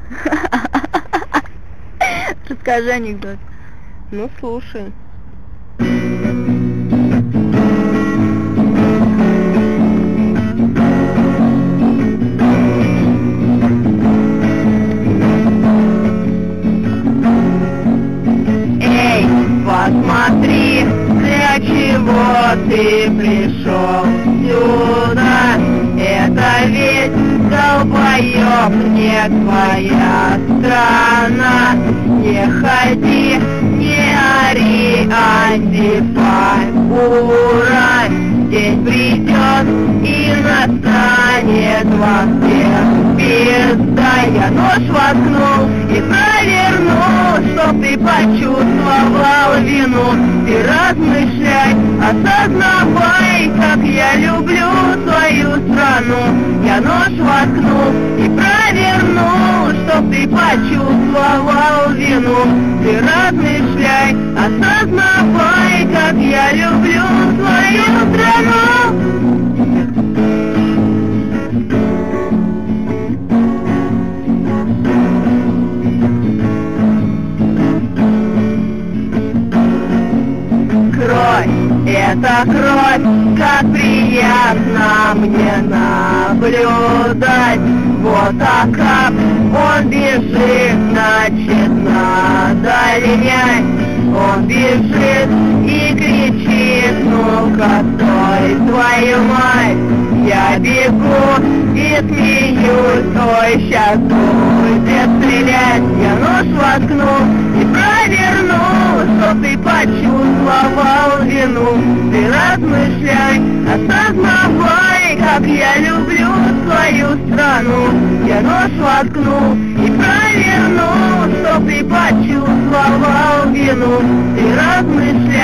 Расскажи анекдот. Ну, слушай. Эй, посмотри, для чего ты пришел сюда. Это ведь, долбоёб, не твоя страна. Не ходи, не ори, антифа, ура. День придет и настанет во всех пизда. Я нож воткнул и провернул, чтоб ты почувствовал вину. Ты размышляй, осознавай, как я люблю свою страну. Я нож воткнул и провернул, чтоб ты почувствовал вину. Ты размышляй, осознавай, как я люблю свою страну. Это кровь, как приятно мне наблюдать. Вот Акап, он бежит, значит надо линять. Он бежит и кричит: ну-ка стой, твою мать. Я бегу и смеюсь: ой, сейчас будет стрелять. Я нож воткнул и провернул, чтоб ты почувствовал вину. Ты размышляй, осознавай, как я люблю свою страну. Я нож воткнул и провернул, чтоб ты почувствовал вину. Ты размышляй.